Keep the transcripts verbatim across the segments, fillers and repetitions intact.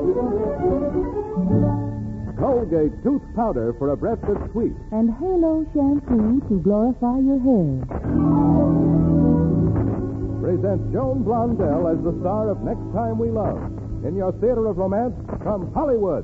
Colgate tooth powder for a breath that's sweet. And Halo shampoo to glorify your hair. Presents Joan Blondell as the star of Next Time We Love in your theater of romance from Hollywood.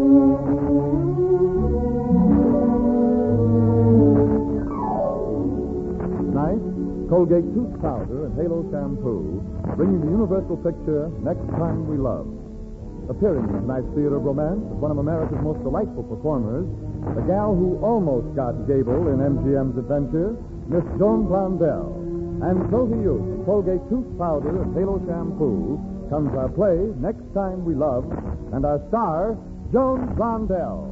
Tonight, Colgate tooth powder and Halo shampoo bring you the universal picture Next Time We Love. Appearing in tonight's theater of romance is one of America's most delightful performers, the gal who almost got Gable in M G M's adventure, Miss Joan Blondell. And so to you, Colgate tooth powder and Halo shampoo comes our play, Next Time We Love, and our star, Joan Blondell.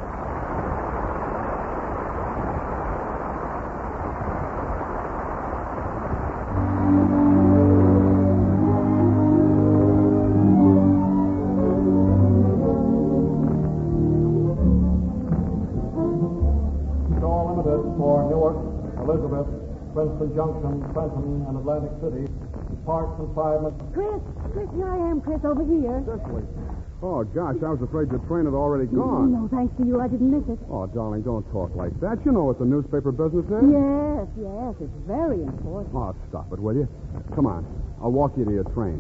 Store Limited for Newark, Elizabeth, Princeton Junction, Trenton, and Atlantic City. Parts in five minutes. Chris, Chris, here I am, Chris, over here. Cecily. Oh, gosh, I was afraid your train had already gone. No, thanks to you, I didn't miss it. Oh, darling, don't talk like that. You know what the newspaper business is. Yes, yes, it's very important. Oh, stop it, will you? Come on. I'll walk you to your train.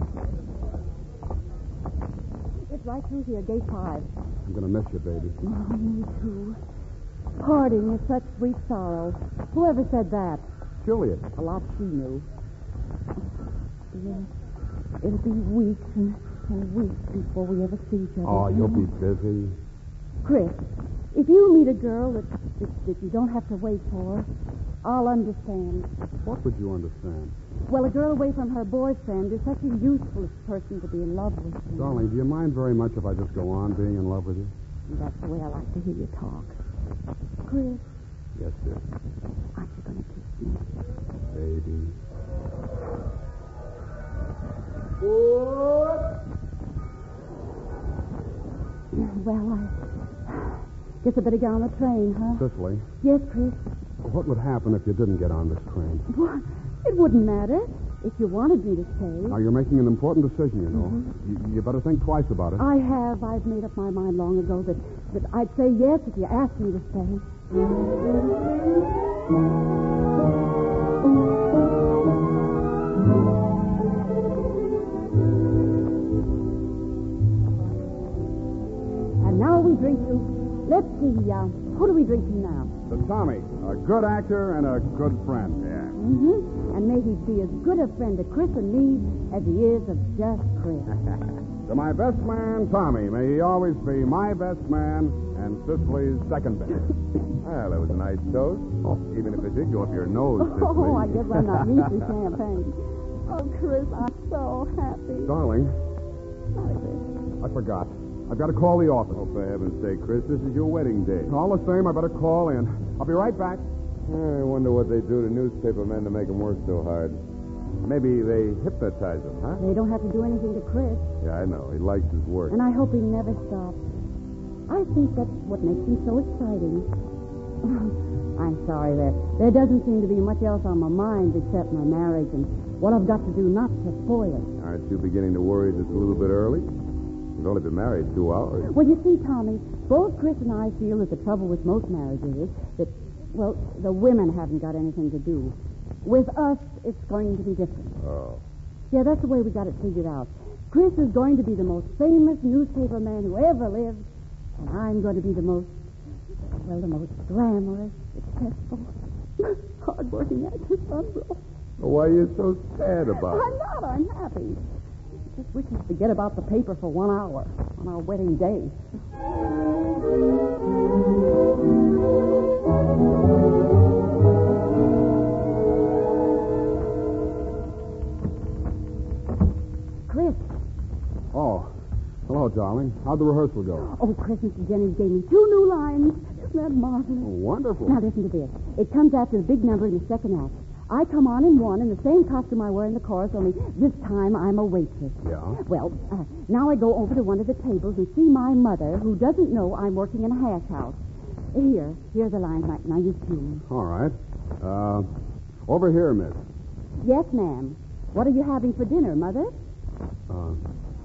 It's right through here, gate five. I'm going to miss you, baby. Oh, me too. Parting is such sweet sorrow. Whoever said that? Juliet. A lot she knew. Yes, it'll be weeks and, and weeks before we ever see each other. Oh, you'll be busy. Chris, if you meet a girl that, that, that you don't have to wait for, I'll understand. What would you understand? Well, a girl away from her boyfriend is such a useless person to be in love with. You know? Darling, do you mind very much if I just go on being in love with you? That's the way I like to hear you talk. Chris. Yes, dear. Aren't you going to kiss me? Baby. Well, I guess I better get on the train, huh? Cecily. Yes, Chris. What would happen if you didn't get on this train? What? It wouldn't matter if you wanted me to stay. Now, you're making an important decision, you know. Mm-hmm. You, you better think twice about it. I have. I've made up my mind long ago that, that I'd say yes if you asked me to stay. And now we drink to, let's see, uh, who do we drink to now? To Tommy, a good actor and a good friend. Yeah. Mm-hmm. And may he be as good a friend to Chris and me as he is of just Chris. To my best man, Tommy, may he always be my best man and Cicely's second best. Well, that was a nice toast. Oh. Even if it did go up your nose, Cicely. Oh, I guess I'm not missing champagne. Oh, Chris, I'm so happy. Darling, What is it? I forgot. I've got to call the office. Oh, for heaven's sake, Chris, this is your wedding day. All the same, I better call in. I'll be right back. I wonder what they do to newspaper men to make them work so hard. Maybe they hypnotize them, huh? They don't have to do anything to Chris, Yeah, I know. He likes his work. and I hope he never stops. I think that's what makes him so exciting. I'm sorry, there there doesn't seem to be much else on my mind except my marriage and what I've got to do not to spoil it. Aren't you beginning to worry just a little bit early? You've only been married two hours. Well, you see, Tommy, both Chris and I feel that the trouble with most marriages is that, well, the women haven't got anything to do. With us, it's going to be different. Oh. Yeah, that's the way we got it figured out. Chris is going to be the most famous newspaper man who ever lived, and I'm going to be the most, well, the most glamorous, successful, hard-working actress on Broadway. Well, why are you so sad about I'm it? not. I'm happy. Just wish you'd forget about the paper for one hour on our wedding day. Chris. Oh, hello, darling. How'd the rehearsal go? Oh, Chris, Mister Jennings gave me two new lines. Isn't that marvelous? Oh, wonderful. Now, listen to this. It comes after the big number in the second act. I come on in one in the same costume I wear in the chorus, only this time I'm a waitress. Yeah? Well, uh, now I go over to one of the tables and see my mother, who doesn't know I'm working in a hash house. Here, here are the lines. Now, now you cue me. All right. Uh, over here, miss. Yes, ma'am. What are you having for dinner, Mother? Uh,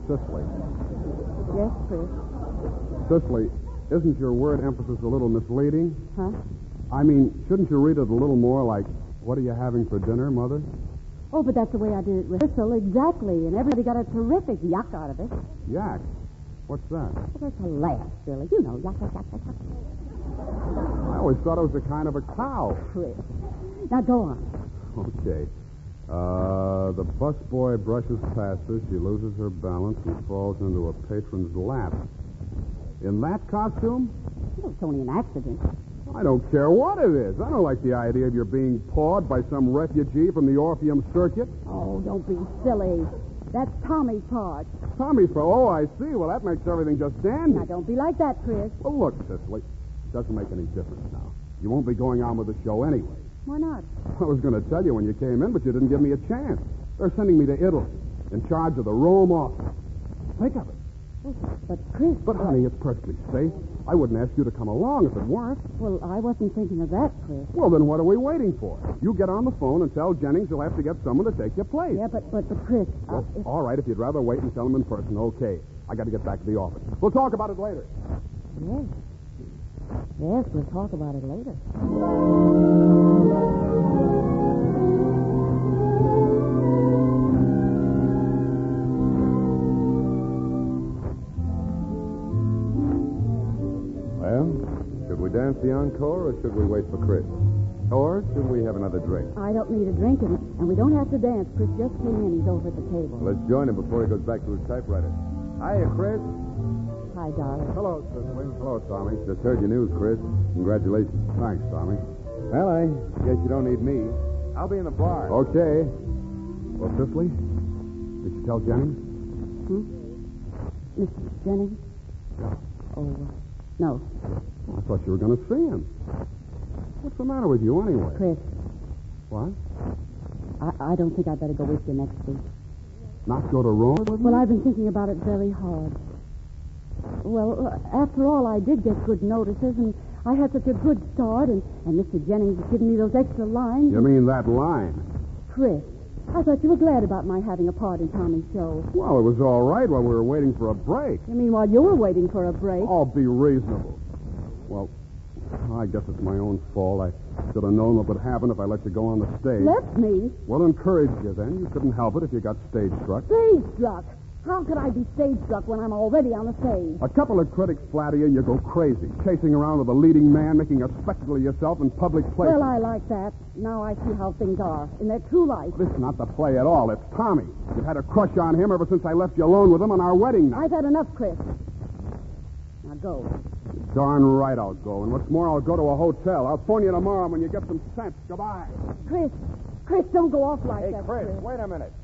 Cicely. Yes, Chris. Cicely, isn't your word emphasis a little misleading? Huh? I mean, shouldn't you read it a little more like, what are you having for dinner, Mother? Oh, but that's the way I did it with Crystal, exactly. And everybody got a terrific yuck out of it. Yak. What's that? Well, that's a laugh, silly. You know, yuck, yuck, yuck, yuck, yuck. I always thought it was a kind of a cow. Chris. Now go on. Okay. Uh, the busboy brushes past her. She loses her balance and falls into a patron's lap. In that costume? Well, it's only an accident. I don't care what it is. I don't like the idea of your being pawed by some refugee from the Orpheum Circuit. Oh, don't be silly. That's Tommy's part. Tommy for, oh, I see. Well, that makes everything just dandy. Now, don't be like that, Chris. Well, look, Cicely, it doesn't make any difference now. You won't be going on with the show anyway. Why not? I was going to tell you when you came in, but you didn't give me a chance. They're sending me to Italy in charge of the Rome office. Think of it. But, Chris... But, honey, it's perfectly safe. I wouldn't ask you to come along if it weren't. Well, I wasn't thinking of that, Chris. Well, then what are we waiting for? You get on the phone and tell Jennings you'll have to get someone to take your place. Yeah, but, but, but Chris... Well, uh, if... all right, if you'd rather wait and tell him in person, okay. I got to get back to the office. We'll talk about it later. Yes. Yes, we'll talk about it later. Well, should we dance the encore or should we wait for Chris? Or should we have another drink? I don't need a drink, and, and we don't have to dance. Chris just came in. He's over at the table. Well, let's join him before he goes back to his typewriter. Hiya, Chris. Hi, darling. Hello, Cicely. Hello, Tommy. Just heard your news, Chris. Congratulations. Thanks, Tommy. Well, I guess you don't need me. I'll be in the bar. Okay. Well, Cicely, did you tell Jennings? Hmm? Mister Jennings? Oh, uh, no. Well, I thought you were going to see him. What's the matter with you, anyway? Chris, What? I, I don't think I'd better go with you next week. Not go to Rome with me? Well, I've been thinking about it very hard. Well, uh, after all, I did get good notices, and I had such a good start, and, and Mister Jennings has given me those extra lines. You mean that line? Chris, I thought you were glad about my having a part in Tommy's show. Well, it was all right while we were waiting for a break. You mean while you were waiting for a break? Oh, be reasonable. Well, I guess it's my own fault. I should have known what would happen if I let you go on the stage. Left me? Well, encouraged you then. You couldn't help it if you got stage struck. Stage struck? How could I be stage struck when I'm already on the stage? A couple of critics flatter you and you go crazy, chasing around with a leading man, making a spectacle of yourself in public places. Well, I like that. Now I see how things are in their true life. This is not the play at all. It's Tommy. You've had a crush on him ever since I left you alone with him on our wedding night. I've had enough, Chris. Now go. You're darn right I'll go. And what's more, I'll go to a hotel. I'll phone you tomorrow when you get some sense. Goodbye. Chris, Chris, don't go off like Hey, that, Chris, wait a minute.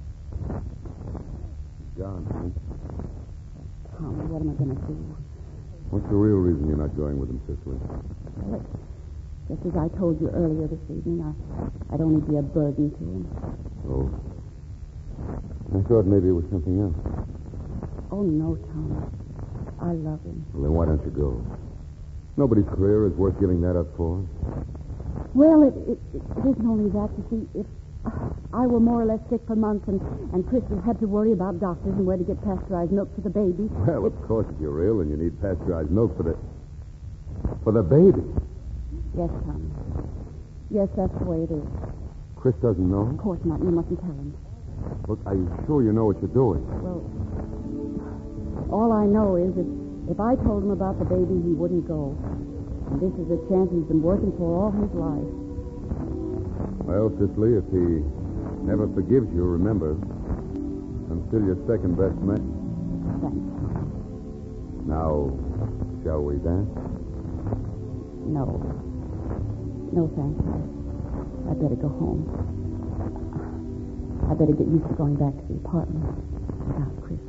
Gone, huh? Tommy, what am I going to do? What's the real reason you're not going with him, Cicely? Well, it's just as I told you earlier this evening, I, I'd only be a burden to him. Oh. I thought maybe it was something else. Oh, no, Tommy. I love him. Well, then why don't you go? Nobody's career is worth giving that up for. Well, it, it, it isn't only that. You see, if uh, I were more or less sick for months and, and Chris had to worry about doctors and where to get pasteurized milk for the baby. Well, of course, if you're ill and you need pasteurized milk for the... for the baby. Yes, Tommy. Yes, that's the way it is. Chris doesn't know? Of course not. You mustn't tell him. Look, are you sure you know what you're doing? Well, all I know is that if I told him about the baby, he wouldn't go. And this is a chance he's been working for all his life. Well, Cicely, if he never forgives you, remember, I'm still your second best man. Thanks, Tommy. Now, shall we dance? No. No, thanks. I, I better go home. I better get used to going back to the apartment without Kristen.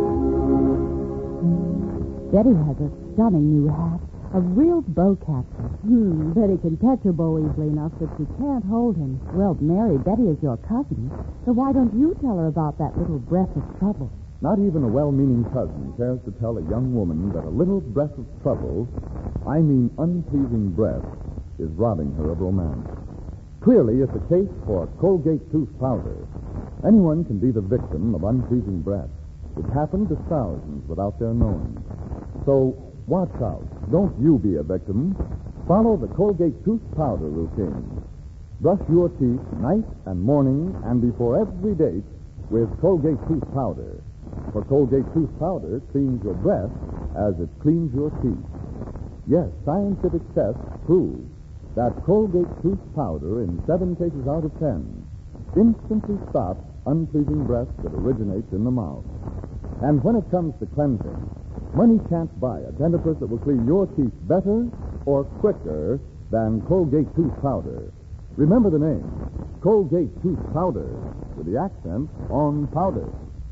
Betty has a stunning new hat, a real bowcatcher. Hmm, Betty can catch a beau easily enough, but she can't hold him. Well, Mary, Betty is your cousin, so why don't you tell her about that little breath of trouble? Not even a well-meaning cousin cares to tell a young woman that a little breath of trouble, I mean unpleasing breath, is robbing her of romance. Clearly, it's a case for Colgate tooth powder. Anyone can be the victim of unpleasing breath. It's happened to thousands without their knowing. So, watch out. Don't you be a victim. Follow the Colgate tooth powder routine. Brush your teeth night and morning and before every date with Colgate tooth powder. For Colgate tooth powder cleans your breath as it cleans your teeth. Yes, scientific tests prove that Colgate tooth powder, in seven cases out of ten, instantly stops unpleasing breath that originates in the mouth. And when it comes to cleansing, money can't buy a dentifrice that will clean your teeth better or quicker than Colgate tooth powder. Remember the name, Colgate tooth powder, with the accent on powder.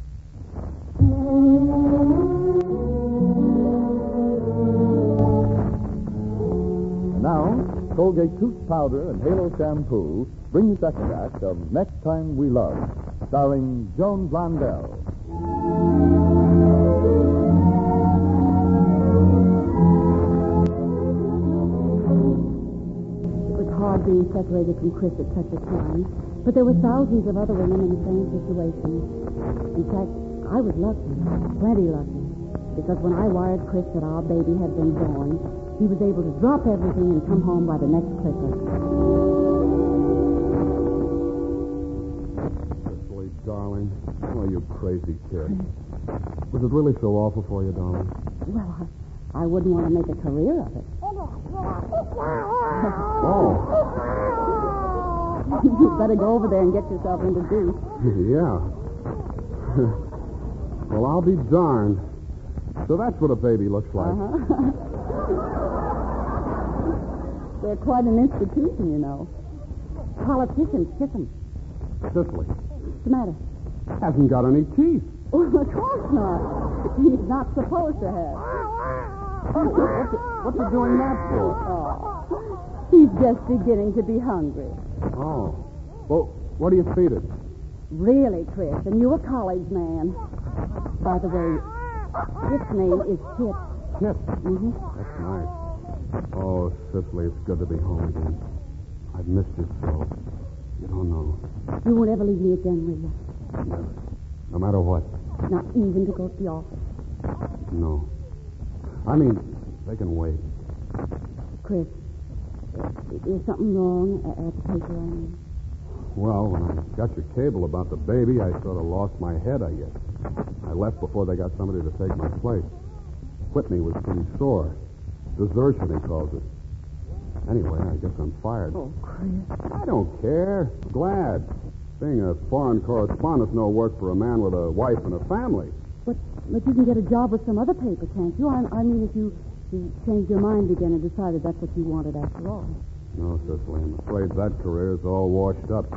And now, Colgate tooth powder and Halo shampoo bring the second act of Next Time We Love, starring Joan Blondell. Hard being separated from Chris at such a time, but there were thousands of other women in the same situation. In fact, I was lucky, plenty lucky, because when I wired Chris that our baby had been born, he was able to drop everything and come home by the next clipper. Cicely, darling. Oh, you crazy kid. Was it really so awful for you, darling? Well, I, I wouldn't want to make a career of it. Oh. You'd better go over there and get yourself introduced. Yeah. Well, I'll be darned. So that's what a baby looks like. Uh-huh. They're quite an institution, you know. Politicians kiss them. Cicely. What's the matter? Hasn't got any teeth. Oh, of course not. He's not supposed to have. What's, he, what's he doing that for? Oh, he's just beginning to be hungry. Oh. Well, what do you feed it? Really, Chris, and you a college man. By the way, its name is Kit. Kit? Mm-hmm. That's nice. Oh, Cicely, it's good to be home again. I've missed you so. You don't know. You won't ever leave me again, will you? Never. No matter what. Not even to go to the office. No. I mean, they can wait. Chris, is something wrong at the paper, I mean? Well, when I got your cable about the baby, I sort of lost my head, I guess. I left before they got somebody to take my place. Whitney was pretty sore. Desertion, he calls it. Anyway, I guess I'm fired. Oh, Chris. I don't care. Glad. Being a foreign correspondent's no work for a man with a wife and a family. But, but you can get a job with some other paper, can't you? I, I mean, if you, you changed your mind again and decided that's what you wanted after all. No, Cicely, I'm afraid that career's all washed up.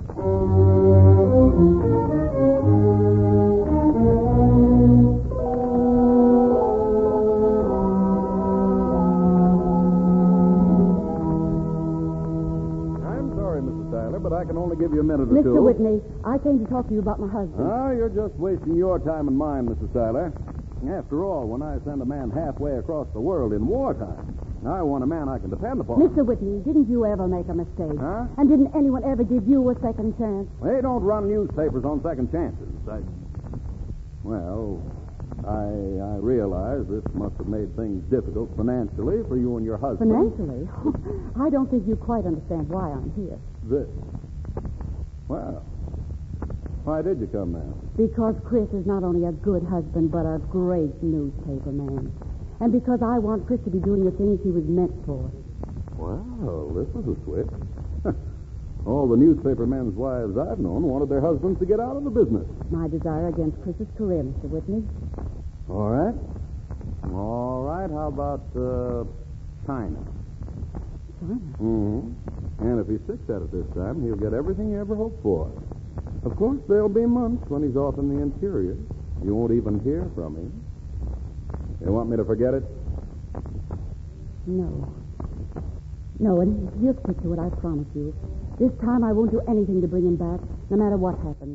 I'm sorry, Missus Tyler, but I can only give you a minute or Mister two. Whitney, I came to talk to you about my husband. Oh, you're just wasting your time and mine, Missus Tyler. After all, when I send a man halfway across the world in wartime, I want a man I can depend upon. Mister Whitney, didn't you ever make a mistake? Huh? And didn't anyone ever give you a second chance? They don't run newspapers on second chances. I... Well, I, I realize this must have made things difficult financially for you and your husband. Financially? I don't think you quite understand why I'm here. This. Well, why did you come now? Because Chris is not only a good husband, but a great newspaper man. And because I want Chris to be doing the things he was meant for. Well, this is a switch. All the newspaper men's wives I've known wanted their husbands to get out of the business. My desire against Chris's career, Mister Whitney. All right. All right. How about uh, China? China? Mm-hmm. And if he sticks at it this time, he'll get everything he ever hoped for. Of course, there'll be months when he's off in the interior. You won't even hear from him. You want me to forget it? No. No, and he'll stick to it, I promise you. This time I won't do anything to bring him back, no matter what happens.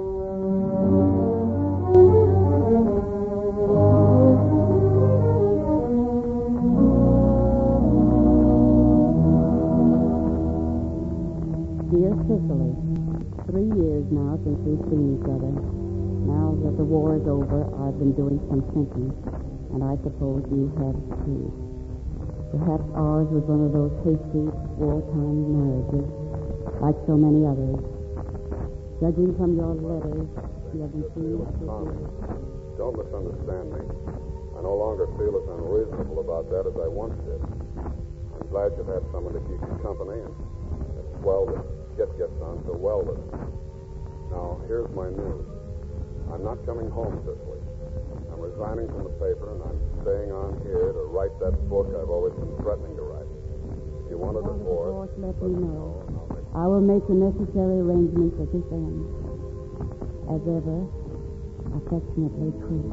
Dear Cicely, three years now since we've seen each other. Now that the war is over, I've been doing some thinking, and I suppose you have too. Perhaps ours was one of those hasty, wartime marriages, like so many others. Judging from your letters, you haven't seen it for Tommy, years. don't misunderstand me. I no longer feel as unreasonable about that as I once did. I'm glad you've had someone to keep you company, and it's well that Kit gets on so well with it. Now, here's my news. I'm not coming home, Cicely. I'm resigning from the paper, and I'm staying on here to write that book I've always been threatening to write. If you want a divorce, Let me know. and I'll make I will make the necessary arrangements at this end. As ever, affectionately, Chris.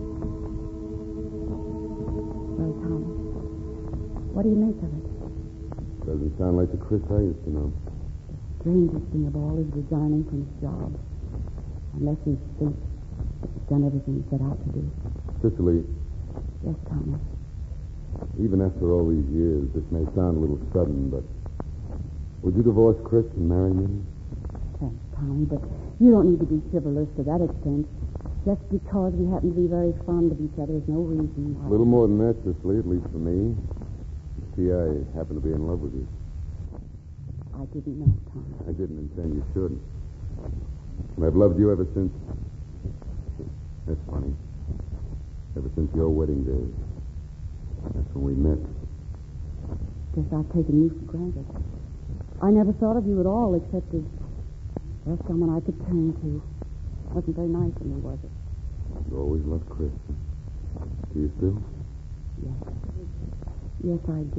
Well, Thomas, what do you make of it? Doesn't sound like the Chris I used to know. Strangest thing of all is resigning from his job. Unless he thinks he's done everything he set out to do. Cicely, Yes, Thomas. even after all these years, this may sound a little sudden, but would you divorce Chris and marry me? Thanks, Tommy, but you don't need to be chivalrous to that extent. Just because we happen to be very fond of each other is no reason why. A little more than that, Cicely, at least for me. You see, I happen to be in love with you. I didn't know, Tommy. I didn't intend you should. And I've loved you ever since... That's funny. Ever since your wedding day. That's when we met. Guess I've taken you for granted. I never thought of you at all, except as well, someone I could turn to. Wasn't very nice of me, was it? You always loved Chris. Do you still? Yes. Yes, I do.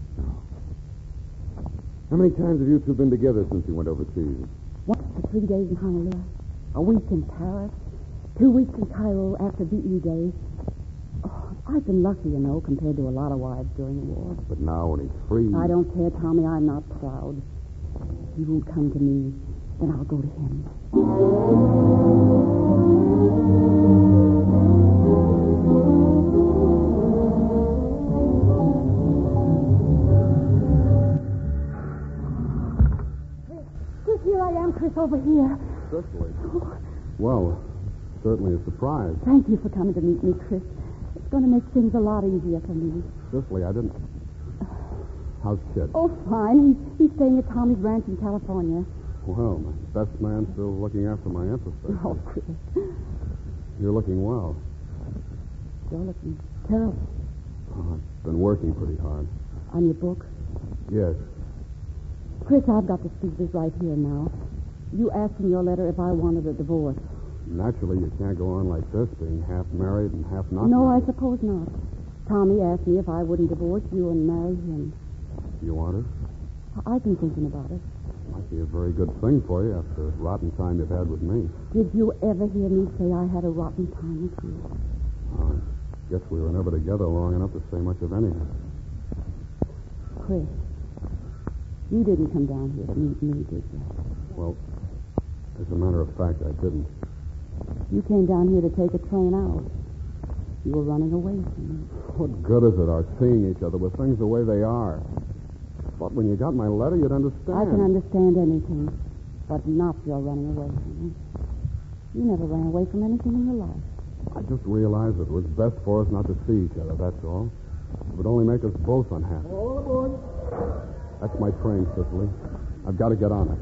How many times have you two been together since you went overseas? What, for three days in Honolulu? A week in Paris? Two weeks in Cairo after V E Day? Oh, I've been lucky, you know, compared to a lot of wives during the war. But now when he's free... I don't care, Tommy. I'm not proud. If he won't come to me, then I'll go to him. Chris, here I am, Chris, over here. Cicely. Well, certainly a surprise. Thank you for coming to meet me, Chris. It's going to make things a lot easier for me. Cicely, I didn't... How's Kit? Oh, fine. He's, he's staying at Tommy's ranch in California. Well, my best man still looking after my interests. Oh, Chris. You're looking well. You're looking terrible. Oh, I've been working pretty hard. On your book? Yes. Chris, I've got to speak this right here now. You asked in your letter if I wanted a divorce. Naturally, you can't go on like this, being half married and half not No, I married. suppose not. Tommy asked me if I wouldn't divorce you and marry him. You want it? I- I've been thinking about it. Might be a very good thing for you after the rotten time you've had with me. Did you ever hear me say I had a rotten time with you? Oh, I guess we were never together long enough to say much of anything. Chris, you didn't come down here to meet me, did you? Well, as a matter of fact, I didn't. You came down here to take a train out. You were running away from me. What good is it, our seeing each other with things the way they are? But when you got my letter, you'd understand. I can understand anything, but not your running away from me. You never ran away from anything in your life. I just realized it was best for us not to see each other, that's all. It would only make us both unhappy. All aboard. That's my train, Cicely. I've got to get on it.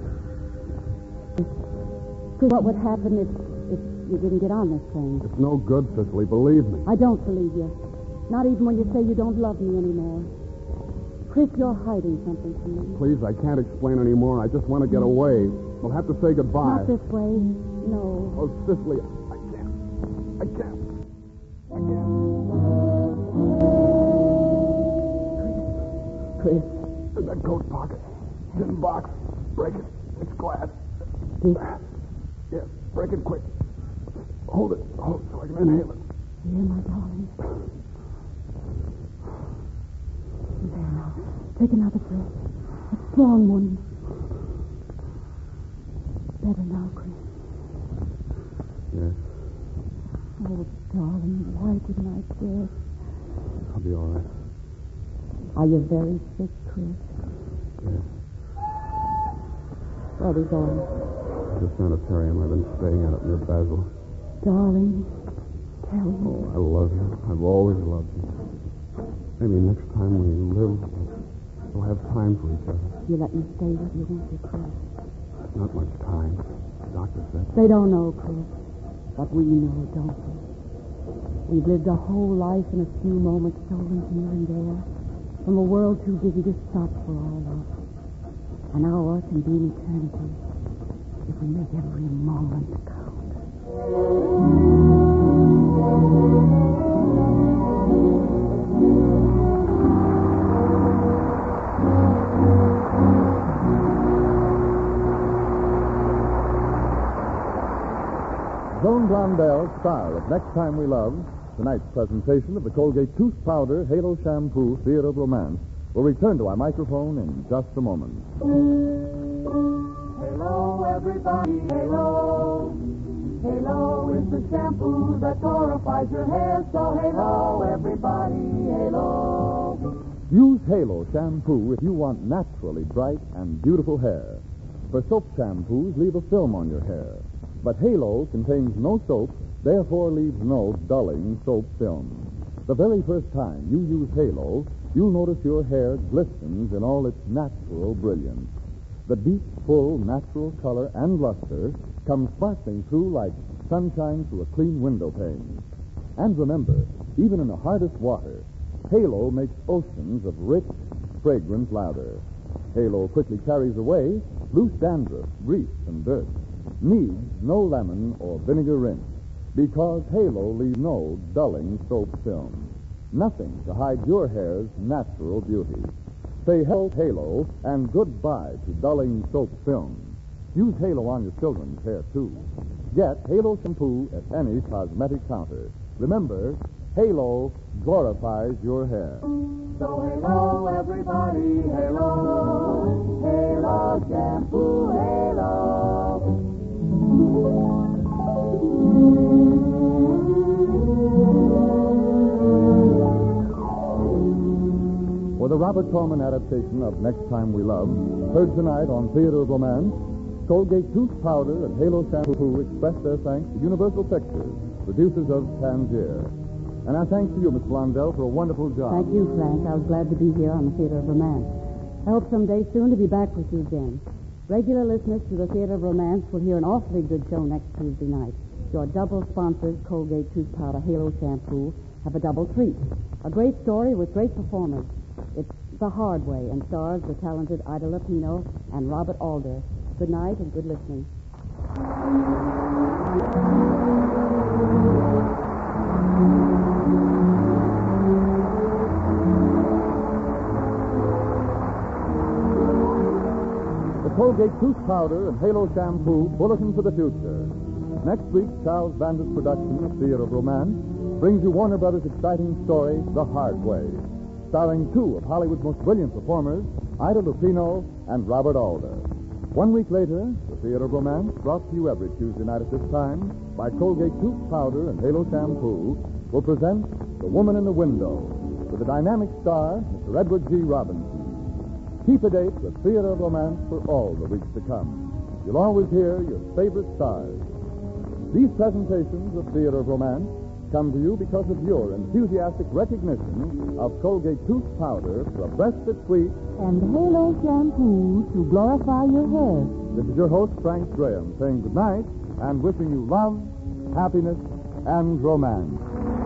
So what would happen if, if you didn't get on this train? It's no good, Cicely, believe me. I don't believe you. Not even when you say you don't love me anymore. Chris, you're hiding something from me. Please, I can't explain anymore. I just want to get away. We'll have to say goodbye. Not this way. No. Oh, Cicely, I can't. I can't. I can't. Chris. In that coat pocket. Tin box. Break it. It's glass. This. Yeah, break it quick. Hold it. Hold it so I can inhale it. Here, my darling. There now. Take another breath. A strong one. Better now, Chris. Yes, Oh, darling, why didn't I dare? I'll be all right. Are you very sick, Chris? Yes. Where are we going? The sanitarium I've been staying at up near Basel. Darling, tell me. Oh, I love you. I've always loved you. Maybe next time we live, we'll have time for each other. You let me stay with you, won't you, Chris? Not much time, the doctor said. They don't know, Chris. But we know, don't we? We've lived a whole life in a few moments stolen here and there from a world too busy to stop for all of us. An hour can be an eternity if we make every moment count. Joan Blondell, star of Next Time We Love, tonight's presentation of the Colgate Tooth Powder Halo Shampoo Theater of Romance, will return to our microphone in just a moment. Halo, everybody, Halo. Halo is the shampoo that glorifies your hair, so Halo, everybody, Halo. Use Halo Shampoo if you want naturally bright and beautiful hair. For soap shampoos leave a film on your hair. But Halo contains no soap, therefore leaves no dulling soap film. The very first time you use Halo, you'll notice your hair glistens in all its natural brilliance. The deep, full, natural color and luster come sparkling through like sunshine through a clean window pane. And remember, even in the hardest water, Halo makes oceans of rich, fragrant lather. Halo quickly carries away loose dandruff, grease, and dirt. Needs no lemon or vinegar rinse because Halo leaves no dulling soap film. Nothing to hide your hair's natural beauty. Say hello, Halo, and goodbye to dulling soap film. Use Halo on your children's hair, too. Get Halo Shampoo at any cosmetic counter. Remember, Halo glorifies your hair. So Halo, everybody, Halo. Halo Shampoo, Halo. For the Robert Tallman adaptation of Next Time We Love, heard tonight on Theater of Romance, Colgate Tooth Powder and Halo Shampoo express their thanks to Universal Pictures, producers of Tangier. And our thanks to you, Miss Blondell, for a wonderful job. Thank you, Frank. I was glad to be here on the Theater of Romance. I hope someday soon to be back with you again. Regular listeners to the Theater of Romance will hear an awfully good show next Tuesday night. Your double-sponsored Colgate Tooth Powder Halo Shampoo have a double treat. A great story with great performers. It's The Hard Way and stars the talented Ida Lupino and Robert Alder. Good night and good listening. The Colgate Tooth Powder and Halo Shampoo Bulletin for the Future. Next week, Charles Bandit's production of Theater of Romance brings you Warner Brothers' exciting story, The Hard Way, starring two of Hollywood's most brilliant performers, Ida Lupino and Robert Alder. One week later, the Theater of Romance, brought to you every Tuesday night at this time by Colgate Tooth Powder and Halo Shampoo, will present The Woman in the Window with the dynamic star, Mister Edward G. Robinson. Keep a date with Theater of Romance for all the weeks to come. You'll always hear your favorite stars. These presentations of Theater of Romance come to you because of your enthusiastic recognition of Colgate Tooth Powder for a breast that's sweet. And Halo Shampoo to glorify your hair. This is your host, Frank Graham, saying good night and wishing you love, happiness, and romance.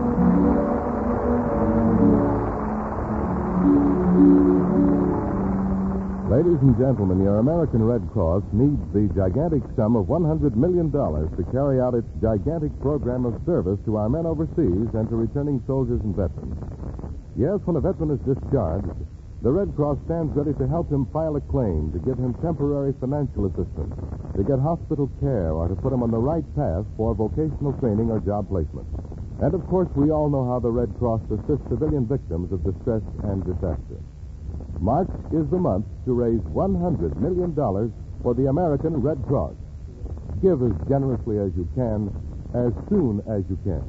Ladies and gentlemen, your American Red Cross needs the gigantic sum of one hundred million dollars to carry out its gigantic program of service to our men overseas and to returning soldiers and veterans. Yes, when a veteran is discharged, the Red Cross stands ready to help him file a claim, to give him temporary financial assistance, to get hospital care, or to put him on the right path for vocational training or job placement. And, of course, we all know how the Red Cross assists civilian victims of distress and disaster. March is the month to raise one hundred million dollars for the American Red Cross. Give as generously as you can, as soon as you can.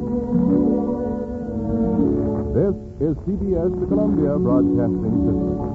This is C B S, the Columbia Broadcasting System.